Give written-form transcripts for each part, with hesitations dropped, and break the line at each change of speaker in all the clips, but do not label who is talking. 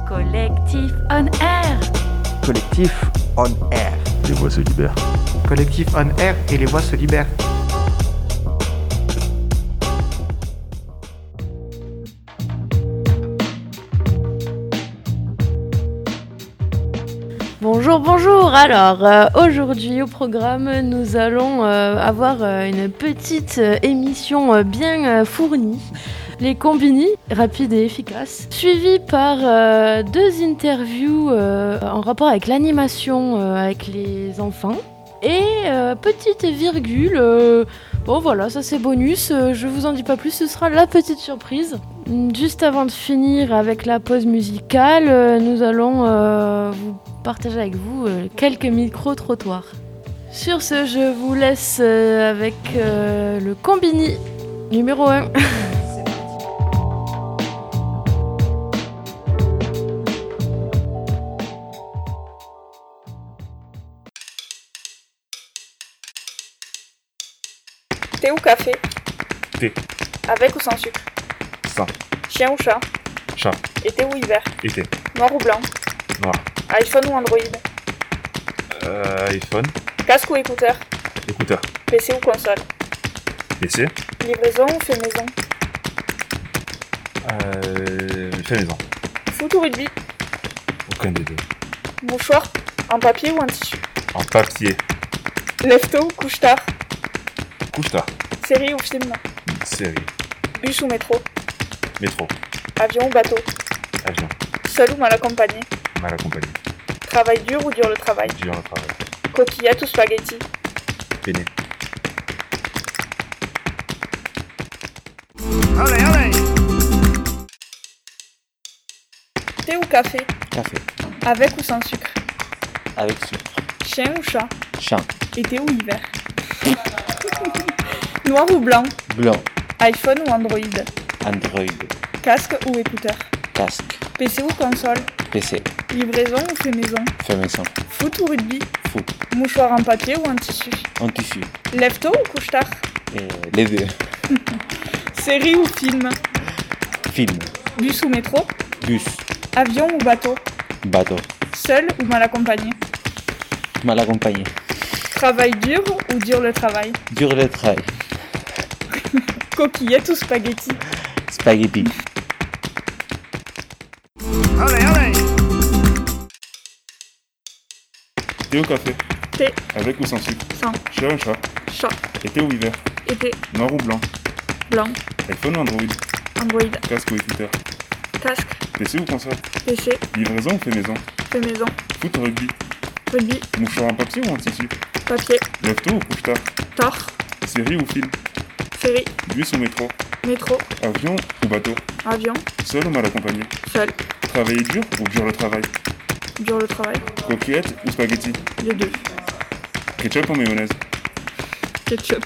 Collectif On Air.
Collectif On Air.
Les voix se libèrent.
Collectif On Air et les voix se libèrent.
Bonjour. Alors, aujourd'hui au programme, nous allons avoir une petite émission bien fournie. Les combini, rapides et efficaces, suivis par deux interviews en rapport avec l'animation avec les enfants. Et petite virgule, bon voilà, ça c'est bonus, je vous en dis pas plus, ce sera la petite surprise. Juste avant de finir avec la pause musicale, nous allons vous partager avec vous quelques micro-trottoirs. Sur ce, je vous laisse avec le combini numéro 1.
Thé ou café?
Thé.
Avec ou sans sucre?
Sans.
Chien ou chat?
Chat.
Été ou hiver?
Été.
Noir ou blanc?
Noir.
iPhone ou Android?
iPhone.
Casque ou écouteur?
Écouteur.
PC ou console?
PC.
Livraison ou fait maison?
Fait maison.
Foot ou rugby?
Aucun des deux.
Mouchoir en papier ou en tissu?
En papier.
Lève-tôt ou couche-tard?
Couche-tard.
Série ou film?
Série.
Bus ou métro?
Métro.
Avion ou bateau?
Avion.
Seul ou mal accompagné?
Mal accompagné.
Travail dur ou dur le travail?
Dur le travail.
Coquillette ou spaghetti?
Peiné.
Thé ou café?
Café.
Avec ou sans sucre?
Avec sucre.
Chien ou chat?
Chat.
Été ou hiver? Noir ou blanc?
Blanc.
iPhone ou Android?
Android.
Casque ou écouteur?
Casque.
PC ou console?
PC.
Livraison ou fait maison?
Fait maison.
Foot ou rugby?
Foot.
Mouchoir en papier ou en tissu?
En tissu.
Lève-tôt ou couche-tard?
Les deux.
Série ou film?
Film.
Bus ou métro?
Bus.
Avion ou bateau?
Bateau.
Seul ou mal accompagné?
Mal accompagné.
Travail dur ou dur le travail?
Dur le travail.
Coquillette ou spaghetti?
Spaghetti.
Thé ou café?
Thé.
Avec ou sans sucre?
Sans.
Chien ou chat?
Chat.
Été ou hiver?
Été.
Noir ou blanc?
Blanc.
iPhone ou Android?
Android.
Casque ou écouteur?
Casque.
PC ou console?
PC.
Livraison ou fait maison?
Fait maison.
Foot ou rugby?
Rugby.
Mouchoir en papier ou en tissu?
Papier.
Lève-tôt ou couche-tard?
Tard.
Série ou film?
Série.
Bus ou métro?
Métro.
Avion ou bateau?
Avion.
Seul ou mal accompagné?
Seul.
Travailler dur ou dur le travail?
Dur le travail.
Coquillette ou spaghetti?
Les deux.
Ketchup ou mayonnaise?
Ketchup.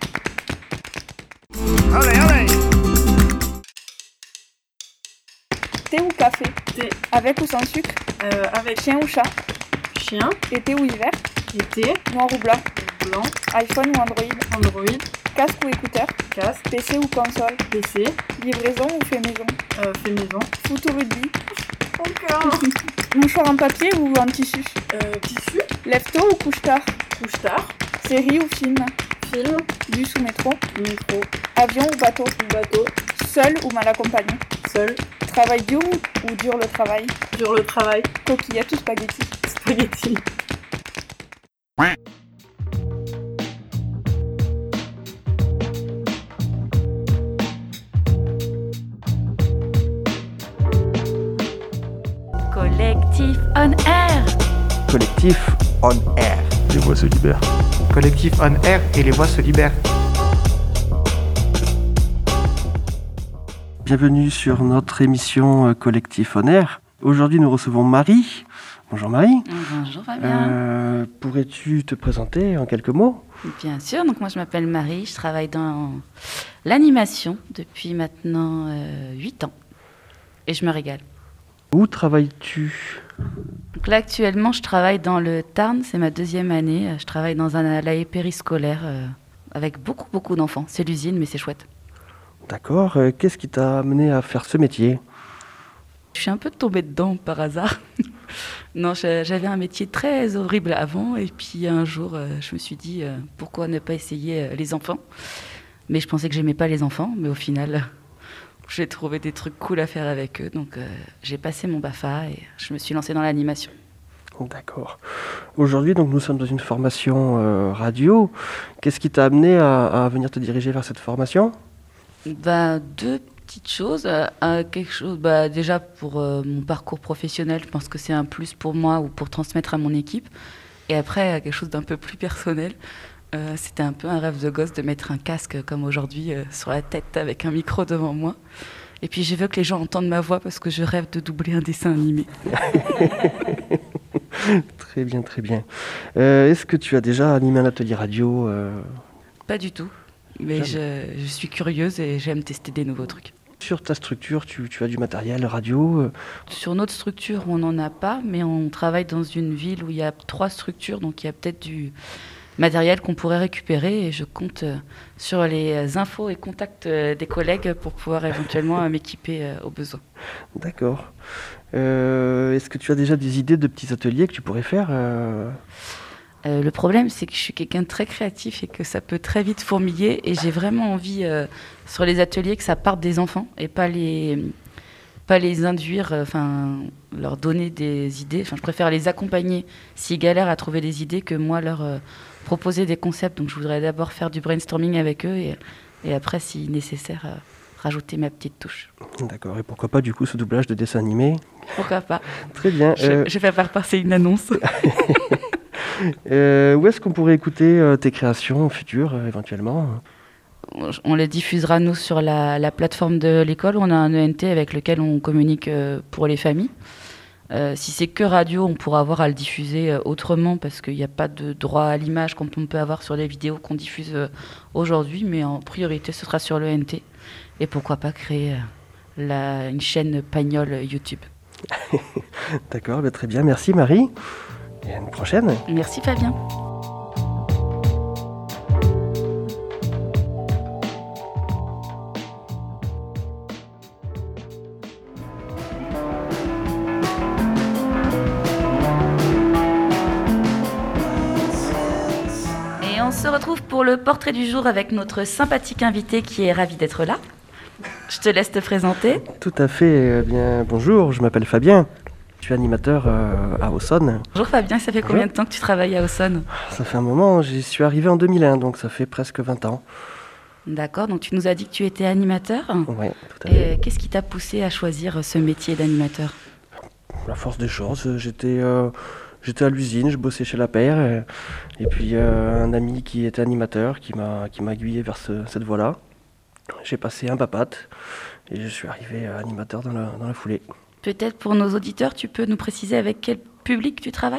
Thé ou café?
Thé.
Avec ou sans sucre?
Avec
Chien ou chat?
chien,
Été ou hiver?
été,
Noir ou blanc?
blanc,
iPhone ou Android?
Android,
Casque ou écouteur?
casque,
PC ou console?
PC,
Livraison ou fait maison?
fait maison.
Foot ou rugby?
Encore.
Mouchoir en papier ou en tissu?
Tissu,
Lève-tôt ou couche-tard?
couche-tard,
Série ou film?
film,
Bus ou métro?
métro,
Avion ou bateau?
bateau,
Seul ou mal accompagné?
seul,
Travail dur ou dur le travail?
dur le travail,
Coquillette ou spaghetti?
spaghetti.
Collectif On Air.
Collectif On Air.
Les voix se libèrent.
Collectif On Air et les voix se libèrent.
Bienvenue sur notre émission Collectif On Air. Aujourd'hui, nous recevons Marie. Bonjour Marie.
Bonjour Fabien.
Pourrais-tu te présenter en quelques mots ?
Bien sûr, donc moi je m'appelle Marie, je travaille dans l'animation depuis maintenant 8 ans et je me régale.
Où travailles-tu ?
Donc là actuellement je travaille dans le Tarn, c'est ma 2e année, je travaille dans un ALAE périscolaire avec beaucoup d'enfants. C'est l'usine mais c'est chouette.
D'accord. Qu'est-ce qui t'a amené à faire ce métier ?
Je suis un peu tombée dedans par hasard. Non, j'avais un métier très horrible avant et puis un jour, je me suis dit pourquoi ne pas essayer les enfants. Mais je pensais que j'aimais pas les enfants, mais au final, j'ai trouvé des trucs cool à faire avec eux. Donc j'ai passé mon BAFA et je me suis lancée dans l'animation.
D'accord. Aujourd'hui, donc, nous sommes dans une formation radio. Qu'est-ce qui t'a amené à venir te diriger vers cette formation ?
Deux petites choses. Quelque chose, déjà pour mon parcours professionnel, je pense que c'est un plus pour moi ou pour transmettre à mon équipe. Et après, quelque chose d'un peu plus personnel. C'était un peu un rêve de gosse de mettre un casque comme aujourd'hui sur la tête avec un micro devant moi. Et puis je veux que les gens entendent ma voix parce que je rêve de doubler un dessin animé.
Très bien, très bien. Est-ce que tu as déjà animé un atelier radio
Pas du tout, mais je suis curieuse et j'aime tester des nouveaux trucs.
Sur ta structure, tu as du matériel radio
Sur notre structure, on n'en a pas, mais on travaille dans une ville où il y a 3 structures, donc il y a peut-être du matériel qu'on pourrait récupérer et je compte sur les infos et contacts des collègues pour pouvoir éventuellement m'équiper au besoin.
D'accord. Est-ce que tu as déjà des idées de petits ateliers que tu pourrais faire
Le problème, c'est que je suis quelqu'un de très créatif et que ça peut très vite fourmiller et j'ai vraiment envie sur les ateliers que ça parte des enfants et pas les induire, leur donner des idées. Je préfère les accompagner s'ils galèrent à trouver des idées que moi leur proposer des concepts. Donc je voudrais d'abord faire du brainstorming avec eux et après, si nécessaire, rajouter ma petite touche.
D'accord, et pourquoi pas du coup ce doublage de dessin animé ?
Pourquoi pas ?
Très bien.
Je vais faire passer une annonce.
Où est-ce qu'on pourrait écouter tes créations futures éventuellement ?
On les diffusera nous sur la plateforme de l'école. On a un ENT avec lequel on communique pour les familles. Si c'est que radio, on pourra avoir à le diffuser autrement parce qu'il n'y a pas de droit à l'image comme on peut avoir sur les vidéos qu'on diffuse aujourd'hui. Mais en priorité, ce sera sur l'ENT. Et pourquoi pas créer une chaîne Pagnol YouTube.
D'accord, très bien. Merci Marie. Et à une prochaine.
Merci Fabien. Et on se retrouve pour le portrait du jour avec notre sympathique invité qui est ravi d'être là. Je te laisse te présenter.
Tout à fait. Bonjour, je m'appelle Fabien. Je suis animateur à Auxonne.
Bonjour Fabien, ça fait combien de temps que tu travailles à Auxonne ?
Ça fait un moment, j'y suis arrivé en 2001, donc ça fait presque 20 ans.
D'accord, donc tu nous as dit que tu étais animateur.
Oui, tout à fait.
Et qu'est-ce qui t'a poussé à choisir ce métier d'animateur ?
La force des choses, j'étais à l'usine, je bossais chez La Paire, et puis un ami qui était animateur qui m'a aiguillé vers cette voie-là. J'ai passé un papat et je suis arrivé animateur dans la foulée.
Peut-être pour nos auditeurs, tu peux nous préciser avec quel public tu travailles ?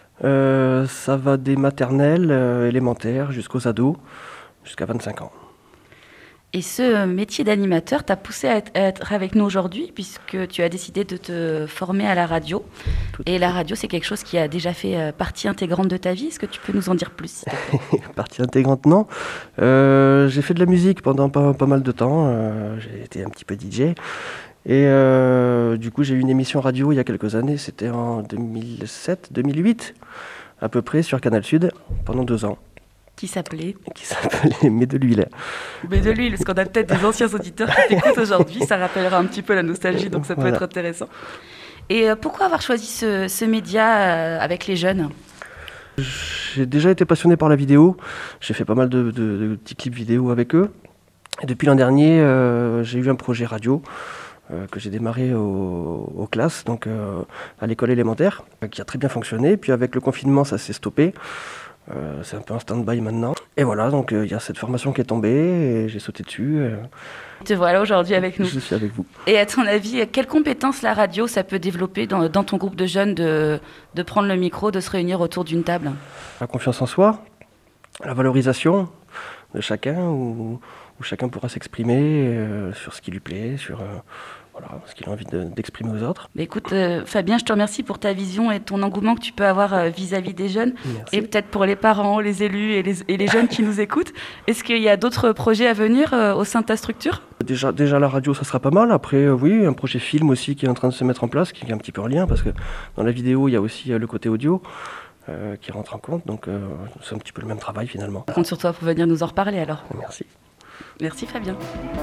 Ça va des maternelles élémentaires jusqu'aux ados, jusqu'à 25 ans.
Et ce métier d'animateur t'a poussé à être avec nous aujourd'hui puisque tu as décidé de te former à la radio. Et la radio, c'est quelque chose qui a déjà fait partie intégrante de ta vie. Est-ce que tu peux nous en dire plus ?
Partie intégrante, non. J'ai fait de la musique pendant pas mal de temps. J'ai été un petit peu DJ. Et du coup, j'ai eu une émission radio il y a quelques années. C'était en 2007-2008, à peu près, sur Canal Sud, pendant 2 ans.
Qui s'appelait
Mets de l'huile.
Mais de l'huile, parce qu'on a peut-être des anciens auditeurs qui t'écoutent aujourd'hui, ça rappellera un petit peu la nostalgie, donc ça peut être intéressant. Et pourquoi avoir choisi ce média avec les jeunes ?
J'ai déjà été passionné par la vidéo, j'ai fait pas mal de petits clips vidéo avec eux. Et depuis l'an dernier, j'ai eu un projet radio que j'ai démarré aux classes, donc à l'école élémentaire, qui a très bien fonctionné. Puis avec le confinement, ça s'est stoppé. C'est un peu un stand-by maintenant. Et voilà, donc il y a cette formation qui est tombée et j'ai sauté dessus.
Te voilà aujourd'hui avec nous.
Je suis avec vous.
Et à ton avis, quelles compétences la radio, ça peut développer dans ton groupe de jeunes de prendre le micro, de se réunir autour d'une table ?
La confiance en soi, la valorisation de chacun ou où chacun pourra s'exprimer sur ce qui lui plaît, sur ce qu'il a envie d'exprimer aux autres.
Mais écoute, Fabien, je te remercie pour ta vision et ton engouement que tu peux avoir vis-à-vis des jeunes.
Merci.
Et peut-être pour les parents, les élus et les jeunes qui nous écoutent. Est-ce qu'il y a d'autres projets à venir au sein de ta structure ?
Déjà la radio, ça sera pas mal. Après, oui, un projet film aussi qui est en train de se mettre en place, qui est un petit peu en lien, parce que dans la vidéo, il y a aussi le côté audio qui rentre en compte. Donc, c'est un petit peu le même travail finalement.
Je compte sur toi pour venir nous en reparler alors.
Merci.
Merci Fabien.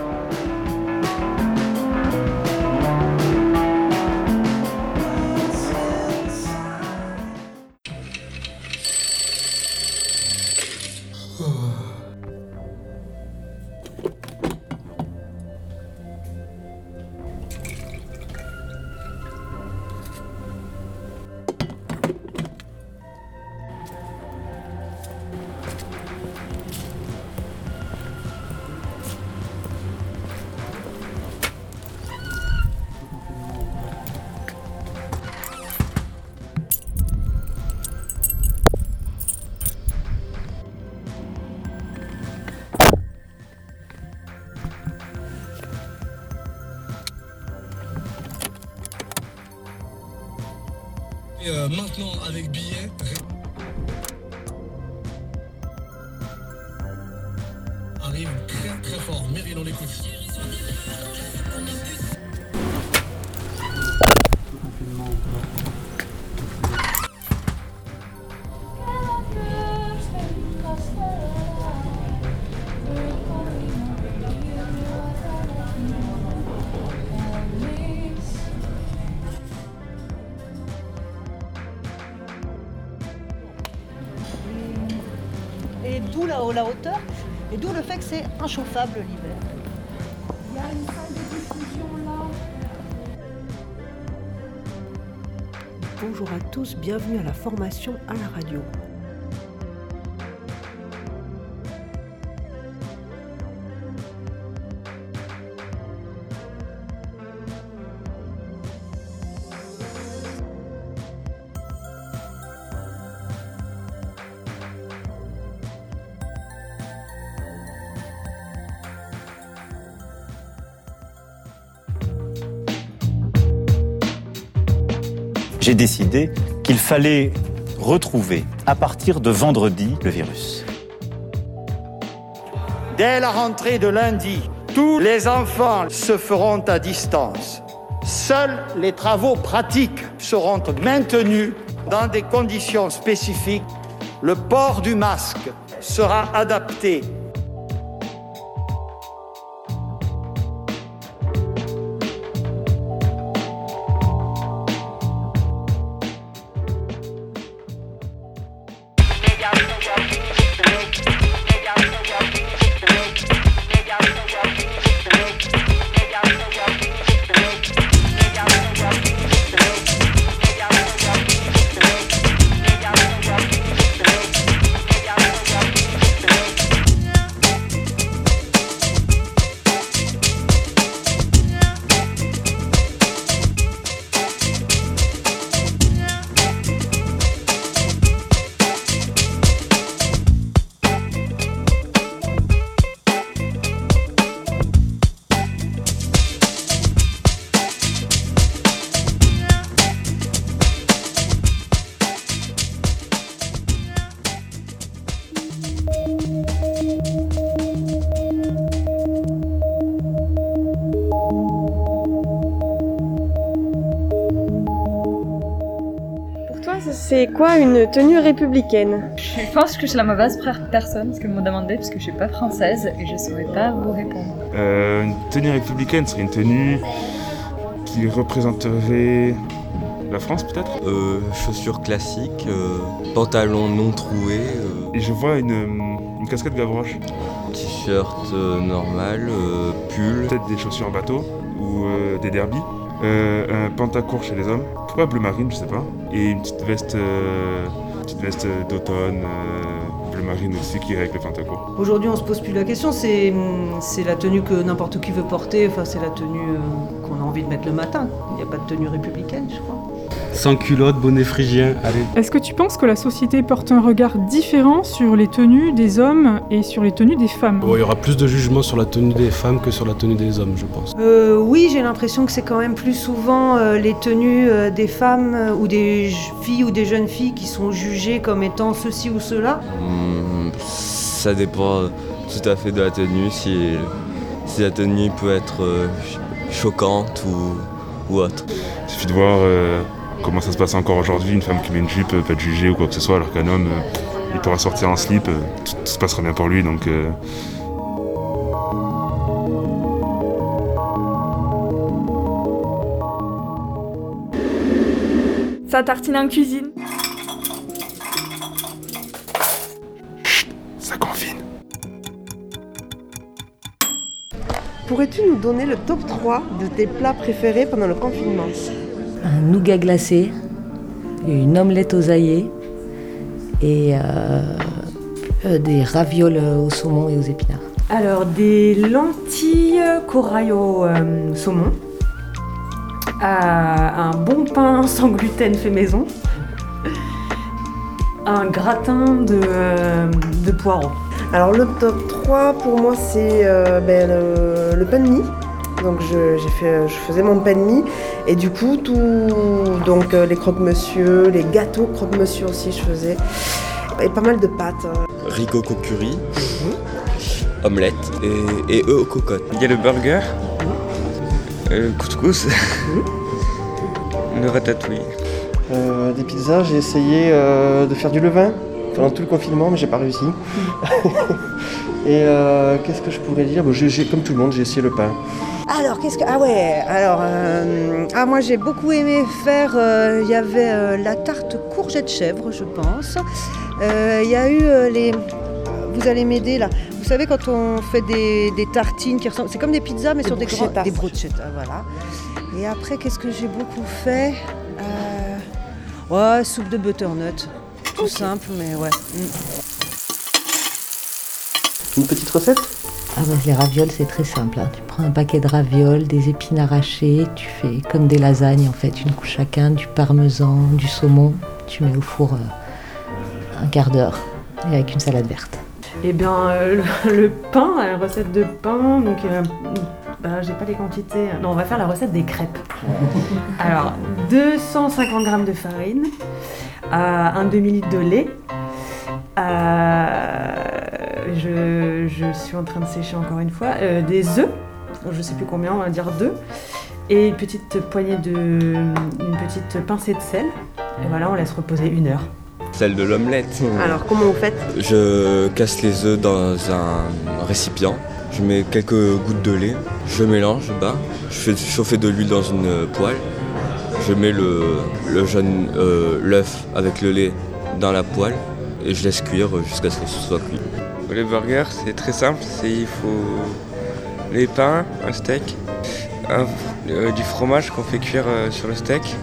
Maintenant avec billets. Arrive très très fort, Mairie dans les couches.
Et d'où la hauteur, et d'où le fait que c'est inchauffable l'hiver. Il y a une salle de diffusion là.
Bonjour à tous, bienvenue à la formation à la radio.
J'ai décidé qu'il fallait retrouver, à partir de vendredi, le virus.
Dès la rentrée de lundi, tous les enfants se feront à distance. Seuls les travaux pratiques seront maintenus dans des conditions spécifiques. Le port du masque sera adapté.
C'est quoi une tenue républicaine?
Je pense que je suis la mauvaise personne parce que me demandez parce que je suis pas française et je saurais pas vous répondre.
Une tenue républicaine serait une tenue qui représenterait la France peut-être.
Chaussures classiques, pantalon non troué.
Et je vois une casquette Gavroche.
T-shirt normal, pull.
Peut-être des chaussures en bateau ou des derbies. Un pantacourt chez les hommes, pourquoi bleu marine, je sais pas, et une petite veste d'automne, bleu marine aussi qui irait avec le pantacourt.
Aujourd'hui on se pose plus la question, c'est la tenue que n'importe qui veut porter, enfin c'est la tenue qu'on a envie de mettre le matin, il n'y a pas de tenue républicaine je crois.
sans culotte, bonnet phrygien, allez.
Est-ce que tu penses que la société porte un regard différent sur les tenues des hommes et sur les tenues des femmes ?
Bon, il y aura plus de jugement sur la tenue des femmes que sur la tenue des hommes, je pense.
Oui, j'ai l'impression que c'est quand même plus souvent les tenues des femmes ou des filles ou des jeunes filles qui sont jugées comme étant ceci ou cela.
Ça dépend tout à fait de la tenue, si la tenue peut être choquante ou autre.
Il suffit de voir comment ça se passe encore aujourd'hui. Une femme qui met une jupe peut être jugée ou quoi que ce soit, alors qu'un homme, il pourra sortir en slip, tout se passera bien pour lui. Donc,
Ça tartine en cuisine.
ça confine.
Pourrais-tu nous donner le top 3 de tes plats préférés pendant le confinement ?
Un nougat glacé, une omelette aux aillés et des ravioles au saumon et aux épinards.
Alors, des lentilles corail au saumon, un bon pain sans gluten fait maison, un gratin de poireaux.
Alors le top 3 pour moi c'est le pain de mie. Donc je faisais mon pain de mie et du coup donc les croque-monsieur, les gâteaux croque-monsieur aussi je faisais et pas mal de pâtes.
Ricocot curry, omelette et œufs aux cocottes.
Il y a le burger, le couscous, le ratatouille.
Des pizzas, j'ai essayé de faire du levain pendant tout le confinement, mais j'ai pas réussi. Et qu'est-ce que je pourrais dire ? J'ai, comme tout le monde, j'ai essayé le pain.
Alors, moi j'ai beaucoup aimé faire, il y avait la tarte courgette chèvre, je pense. Il y a eu vous allez m'aider là. Vous savez quand on fait des tartines qui ressemblent, c'est comme des pizzas mais sur des bruschettas, voilà. Et après, qu'est-ce que j'ai beaucoup fait ? Soupe de butternut. Tout simple, mais ouais.
Une petite recette ?
Les ravioles, c'est très simple. Tu prends un paquet de ravioles, des épinards hachés, tu fais comme des lasagnes en fait, une couche chacun, du parmesan, du saumon. Tu mets au four un quart d'heure et avec une salade verte.
Eh bien, le pain, la recette de pain, donc j'ai pas les quantités. Non, on va faire la recette des crêpes. Alors, 250 g de farine, un demi-litre de lait. Je suis en train de sécher encore une fois. Des œufs, je sais plus combien, on va dire 2. Et une petite pincée de sel. Et voilà, on laisse reposer 1 heure.
Celle de l'omelette.
Alors, comment vous faites ?
Je casse les œufs dans un récipient. Je mets quelques gouttes de lait. Je mélange, je bats. Je fais chauffer de l'huile dans une poêle. Je mets l'œuf avec le lait dans la poêle et je laisse cuire jusqu'à ce que ce soit cuit.
Les burgers, c'est très simple. Il faut les pains, un steak, du fromage qu'on fait cuire sur le steak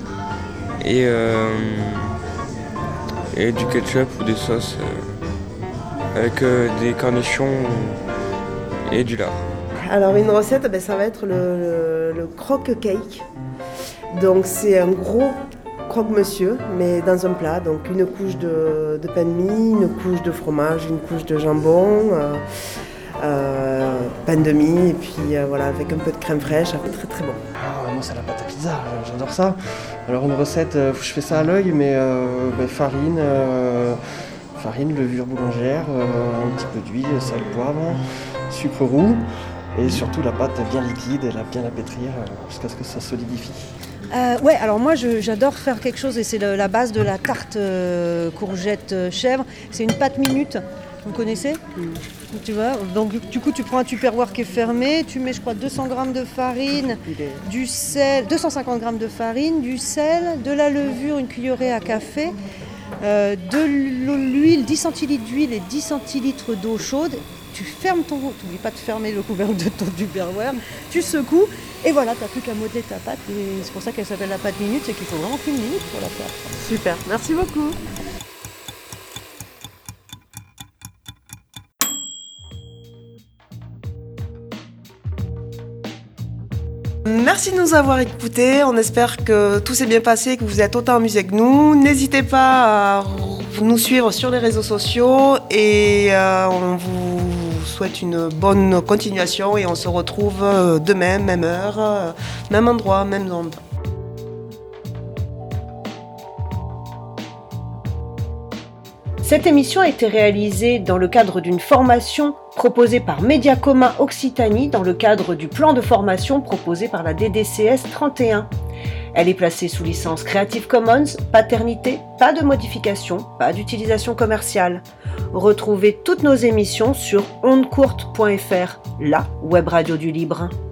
et du ketchup ou des sauces avec des cornichons et du lard.
Alors une recette, ça va être le croque cake. Donc c'est un gros croque-monsieur, mais dans un plat. Donc une couche de pain de mie, une couche de fromage, une couche de jambon, pain de mie, et puis voilà, avec un peu de crème fraîche. Très très bon.
Moi c'est la pâte à pizza, j'adore ça. Alors une recette, je fais ça à l'œil, mais farine, levure boulangère, un petit peu d'huile, sel, poivre, sucre roux. Et surtout la pâte bien liquide, et bien la pétrir jusqu'à ce que ça solidifie.
Alors moi j'adore faire quelque chose et c'est la base de la tarte courgette chèvre. C'est une pâte minute, vous connaissez ? Tu vois, donc du coup tu prends un tupperware qui est fermé, tu mets je crois 200 g de farine, du sel, 250 g de farine, du sel, de la levure, une cuillerée à café, de l'huile, 10 centilitres d'huile et 10 centilitres d'eau chaude. Tu fermes tu n'oublies pas de fermer le couvercle de ton tupperware, tu secoues et voilà, tu n'as plus qu'à modeler ta pâte. Et c'est pour ça qu'elle s'appelle la pâte minute, c'est qu'il faut vraiment qu'une minute pour la faire.
Super, merci beaucoup. Merci de nous avoir écoutés. On espère que tout s'est bien passé, que vous êtes autant amusés que nous. N'hésitez pas à nous suivre sur les réseaux sociaux et on vous souhaite une bonne continuation et on se retrouve demain, même heure, même endroit, même onde.
Cette émission a été réalisée dans le cadre d'une formation proposée par Mediacoma Occitanie dans le cadre du plan de formation proposé par la DDCS 31. Elle est placée sous licence Creative Commons, paternité, pas de modification, pas d'utilisation commerciale. Retrouvez toutes nos émissions sur ondecourte.fr, la web radio du libre.